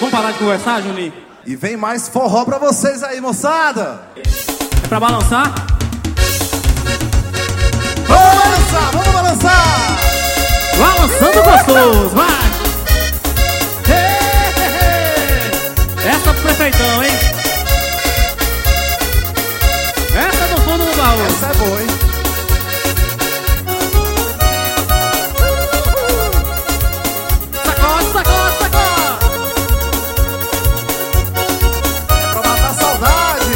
Vamos parar de conversar, Juninho? E vem mais forró pra vocês aí, moçada. É pra balançar? Vamos balançar, vamos balançar. Balançando gostoso, vai! Essa pro prefeitão, hein? Essa é do fundo do baú. Essa é boa, hein? Sacode, sacode, sacode! É pra matar a saudade.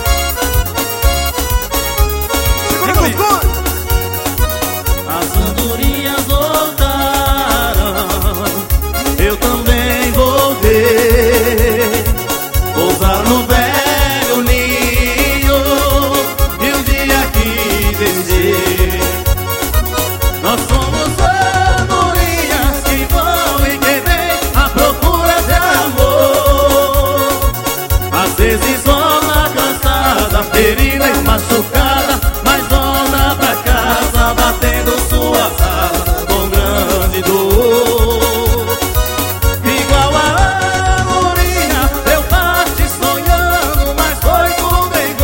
Segura o cuscuz. As andorinhas voltaram, eu também voltei. Pousar no velho ninho e um dia aqui descer. Nós somos andorinhas que vão e que vêm à procura de amor. Às vezes volta cansada, ferida e machucada, mas volta pra casa batendo suas asas com grande dor. Igual a andorinha, eu parti sonhando, mas foi tudo em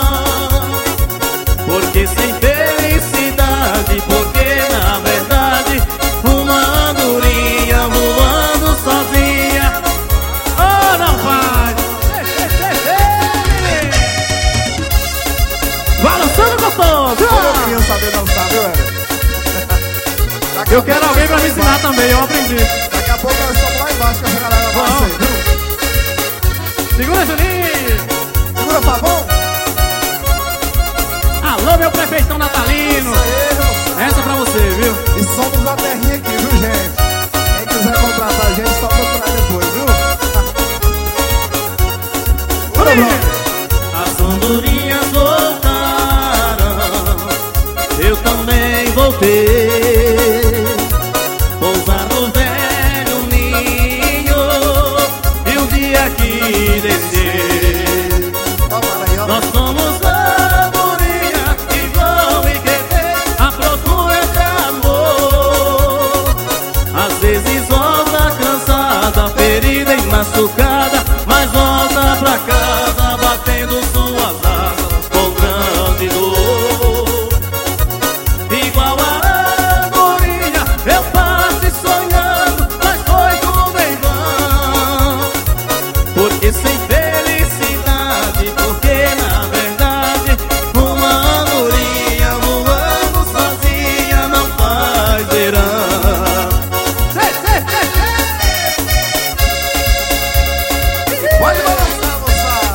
vão. Porque sem felicidade, porque na verdade uma andorinha voando sozinha. Oh, não vai! Balançando gostoso! Eu queria saber dançar, viu, Éder? Eu quero alguém pra me ensinar também, eu aprendi. Daqui a pouco nós estamos lá embaixo com essa galera vai Vamos. ser, viu? Segura, Juninho! Segura, Pavão. Alô, meu prefeitão natalino! Isso aí, moçada. Essa pra você, viu? E somos da terrinha aqui, viu, gente? Quem quiser contratar a gente, só procurar depois, viu? Bora, bora. As andorinhas voltaram, eu também voltei. Pousar no velho ninho e um dia aqui descer. Vamos aí, ó. Nós somos andorinhas que vão e que vêm à procura de amor. Às vezes volta cansada, ferida e machucada, mas volta pra casa batendo suas asas com grande dor. Igual a andorinha, eu passei sonhando, mas foi tudo em vão. Porque sem felicidade, porque na verdade uma andorinha voando sozinha não faz verão. Pode balançar, moçada.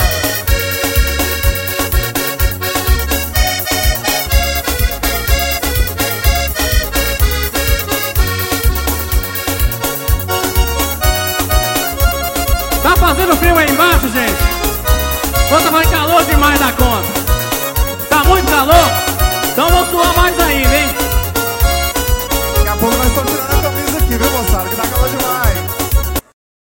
Tá fazendo frio aí embaixo, gente? Ou tá mais calor demais da conta? Tá muito calor?